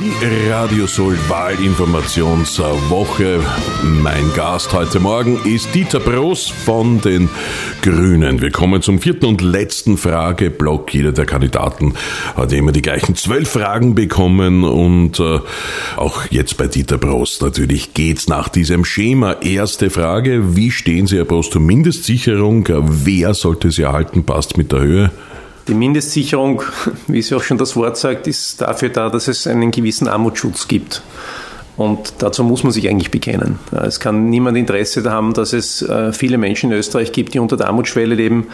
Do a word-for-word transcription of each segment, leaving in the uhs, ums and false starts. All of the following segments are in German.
Die Radiosol Wahlinformationswoche. Mein Gast heute Morgen ist Dieter Broos von den Grünen. Wir kommen zum vierten und letzten Frageblock. Jeder der Kandidaten hat immer die gleichen zwölf Fragen bekommen und äh, auch jetzt bei Dieter Broos natürlich geht's nach diesem Schema. Erste Frage: Wie stehen Sie, Herr Broos, zur Mindestsicherung? Wer sollte sie erhalten? Passt mit der Höhe? Die Mindestsicherung, wie es ja auch schon das Wort sagt, ist dafür da, dass es einen gewissen Armutsschutz gibt. Und dazu muss man sich eigentlich bekennen. Es kann niemand Interesse haben, dass es viele Menschen in Österreich gibt, die unter der Armutsschwelle leben.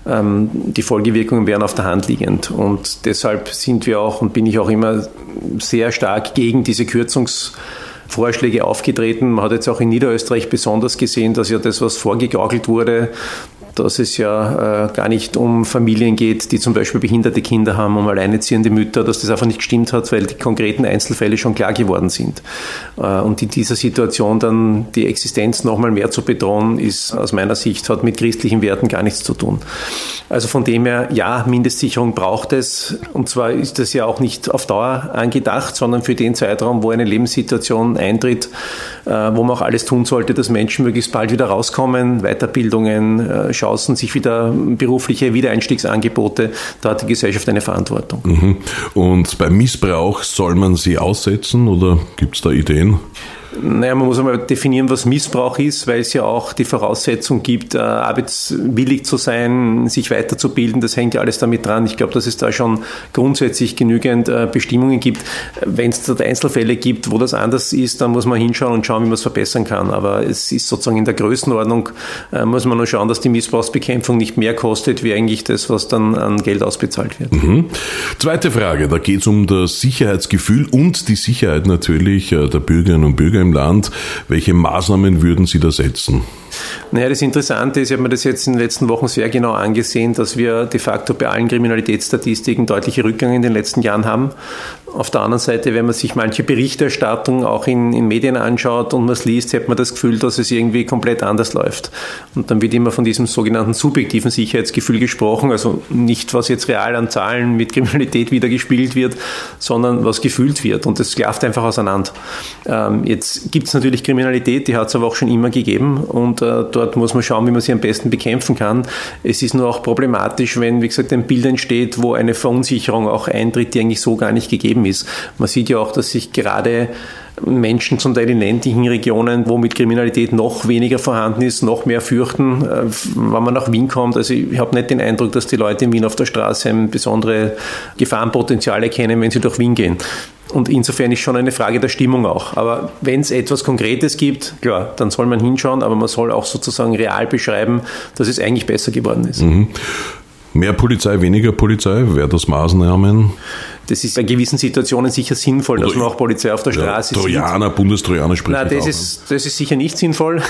Die Folgewirkungen wären auf der Hand liegend. Und deshalb sind wir auch und bin ich auch immer sehr stark gegen diese Kürzungsvorschläge aufgetreten. Man hat jetzt auch in Niederösterreich besonders gesehen, dass ja das, was vorgegaukelt wurde, dass es ja äh, gar nicht um Familien geht, die zum Beispiel behinderte Kinder haben, um alleinerziehende Mütter, dass das einfach nicht gestimmt hat, weil die konkreten Einzelfälle schon klar geworden sind. Äh, und in dieser Situation dann die Existenz noch mal mehr zu bedrohen, ist aus meiner Sicht, hat mit christlichen Werten gar nichts zu tun. Also von dem her, ja, Mindestsicherung braucht es. Und zwar ist das ja auch nicht auf Dauer angedacht, sondern für den Zeitraum, wo eine Lebenssituation eintritt, äh, wo man auch alles tun sollte, dass Menschen möglichst bald wieder rauskommen, Weiterbildungen, äh, Chancen, sich wieder berufliche Wiedereinstiegsangebote, da hat die Gesellschaft eine Verantwortung. Mhm. Und beim Missbrauch soll man sie aussetzen oder gibt es da Ideen? Naja, man muss einmal definieren, was Missbrauch ist, weil es ja auch die Voraussetzung gibt, arbeitswillig zu sein, sich weiterzubilden. Das hängt ja alles damit dran. Ich glaube, dass es da schon grundsätzlich genügend Bestimmungen gibt. Wenn es dort Einzelfälle gibt, wo das anders ist, dann muss man hinschauen und schauen, wie man es verbessern kann. Aber es ist sozusagen in der Größenordnung, muss man nur schauen, dass die Missbrauchsbekämpfung nicht mehr kostet, wie eigentlich das, was dann an Geld ausbezahlt wird. Mhm. Zweite Frage, da geht es um das Sicherheitsgefühl und die Sicherheit natürlich der Bürgerinnen und Bürger im Land. Welche Maßnahmen würden Sie da setzen? Naja, das Interessante ist, ich habe mir das jetzt in den letzten Wochen sehr genau angesehen, dass wir de facto bei allen Kriminalitätsstatistiken deutliche Rückgänge in den letzten Jahren haben. Auf der anderen Seite, wenn man sich manche Berichterstattung auch in, in Medien anschaut und man es liest, hat man das Gefühl, dass es irgendwie komplett anders läuft. Und dann wird immer von diesem sogenannten subjektiven Sicherheitsgefühl gesprochen, also nicht, was jetzt real an Zahlen mit Kriminalität wieder gespielt wird, sondern was gefühlt wird. Und das klafft einfach auseinander. Ähm, jetzt gibt es natürlich Kriminalität, die hat es aber auch schon immer gegeben und äh, dort muss man schauen, wie man sie am besten bekämpfen kann. Es ist nur auch problematisch, wenn, wie gesagt, ein Bild entsteht, wo eine Verunsicherung auch eintritt, die eigentlich so gar nicht gegeben ist. Man sieht ja auch, dass sich gerade Menschen zum Teil in ländlichen Regionen, wo mit Kriminalität noch weniger vorhanden ist, noch mehr fürchten, wenn man nach Wien kommt. Also ich habe nicht den Eindruck, dass die Leute in Wien auf der Straße ein besondere Gefahrenpotenzial erkennen, wenn sie durch Wien gehen. Und insofern ist schon eine Frage der Stimmung auch. Aber wenn es etwas Konkretes gibt, klar, dann soll man hinschauen, aber man soll auch sozusagen real beschreiben, dass es eigentlich besser geworden ist. Mhm. Mehr Polizei, weniger Polizei, wäre das Maßnahmen? Das ist bei gewissen Situationen sicher sinnvoll, Oder dass man auch Polizei auf der Straße ja, Trojaner, sieht. Bundestrojaner spricht Nein, das ist, das ist sicher nicht sinnvoll.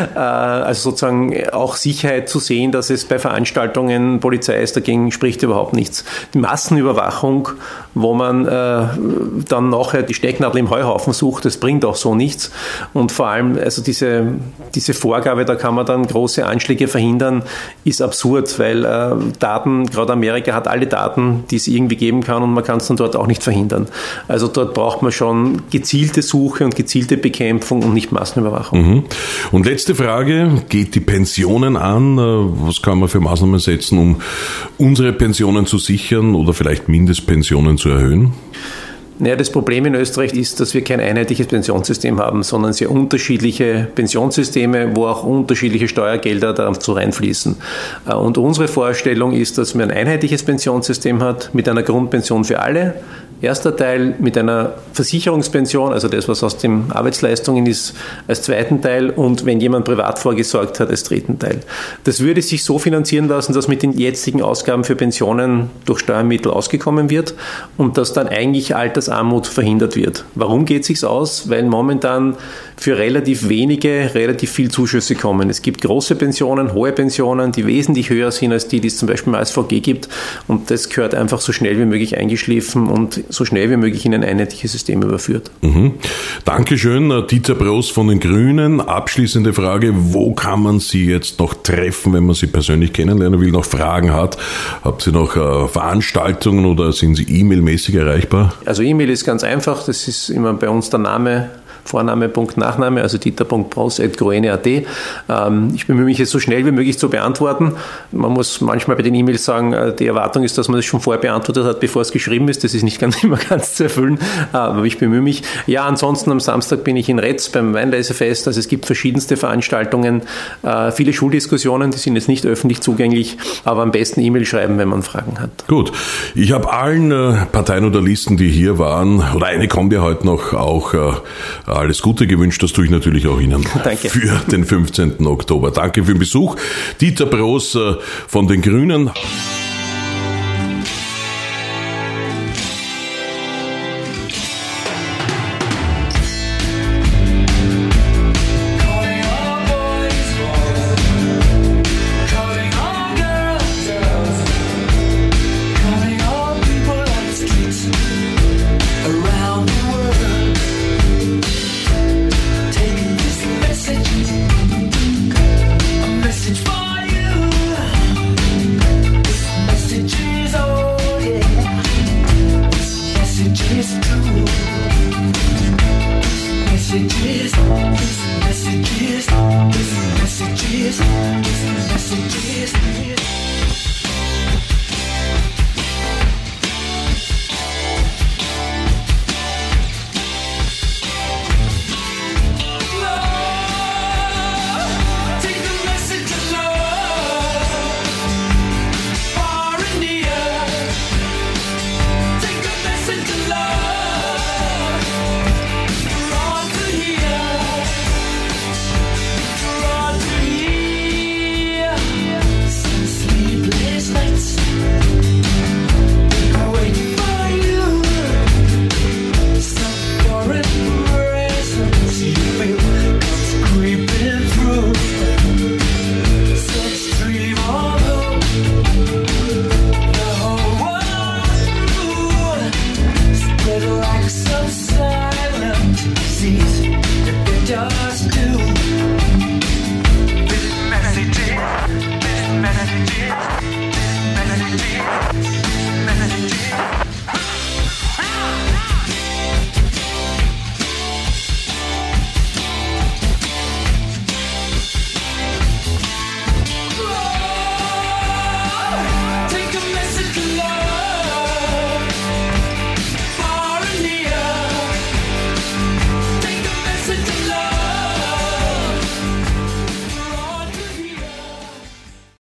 Also sozusagen auch Sicherheit zu sehen, dass es bei Veranstaltungen Polizei ist, dagegen spricht überhaupt nichts. Die Massenüberwachung, wo man äh, dann nachher die Stecknadel im Heuhaufen sucht, das bringt auch so nichts. Und vor allem, also diese, diese Vorgabe, da kann man dann große Anschläge verhindern, ist absurd, weil äh, Daten, gerade Amerika hat alle Daten, die es irgendwie geben kann und man kann es dann dort auch nicht verhindern. Also dort braucht man schon gezielte Suche und gezielte Bekämpfung und nicht Massenüberwachung. Mhm. Und letzte Frage, geht die Pensionen an? Was kann man für Maßnahmen setzen, um unsere Pensionen zu sichern oder vielleicht Mindestpensionen zu erhöhen? Naja, das Problem in Österreich ist, dass wir kein einheitliches Pensionssystem haben, sondern sehr unterschiedliche Pensionssysteme, wo auch unterschiedliche Steuergelder dazu reinfließen. Und unsere Vorstellung ist, dass man ein einheitliches Pensionssystem hat mit einer Grundpension für alle. Erster Teil mit einer Versicherungspension, also das, was aus den Arbeitsleistungen ist, als zweiten Teil und wenn jemand privat vorgesorgt hat, als dritten Teil. Das würde sich so finanzieren lassen, dass mit den jetzigen Ausgaben für Pensionen durch Steuermittel ausgekommen wird und dass dann eigentlich Altersarmut verhindert wird. Warum geht es sich aus? Weil momentan für relativ wenige relativ viel Zuschüsse kommen. Es gibt große Pensionen, hohe Pensionen, die wesentlich höher sind als die, die es zum Beispiel im A S V G gibt und das gehört einfach so schnell wie möglich eingeschliffen und so schnell wie möglich in ein einheitliches System überführt. Mhm. Dankeschön, Dieter Broos von den Grünen. Abschließende Frage, wo kann man Sie jetzt noch treffen, wenn man Sie persönlich kennenlernen will, noch Fragen hat? Habt ihr noch äh, Veranstaltungen oder sind Sie E-Mail-mäßig erreichbar? Also E-Mail E-Mail ist ganz einfach, das ist immer bei uns der Name, Vorname, Punkt, Nachname, also dieter punkt pross at groene punkt at. Ähm, ich bemühe mich, es so schnell wie möglich zu beantworten. Man muss manchmal bei den E-Mails sagen, äh, die Erwartung ist, dass man das schon vorher beantwortet hat, bevor es geschrieben ist. Das ist nicht ganz immer ganz zu erfüllen, äh, aber ich bemühe mich. Ja, ansonsten am Samstag bin ich in Retz beim Weinleisefest. Also es gibt verschiedenste Veranstaltungen, äh, viele Schuldiskussionen, die sind jetzt nicht öffentlich zugänglich, aber am besten E-Mail schreiben, wenn man Fragen hat. Gut, ich habe allen äh, Parteien oder Listen, die hier waren, oder eine kommen wir heute noch, auch äh, alles Gute gewünscht, das tue ich natürlich auch Ihnen. Danke. Für den fünfzehnten Oktober. Danke für den Besuch. Dieter Broß von den Grünen. Messages, messages, messages, messages.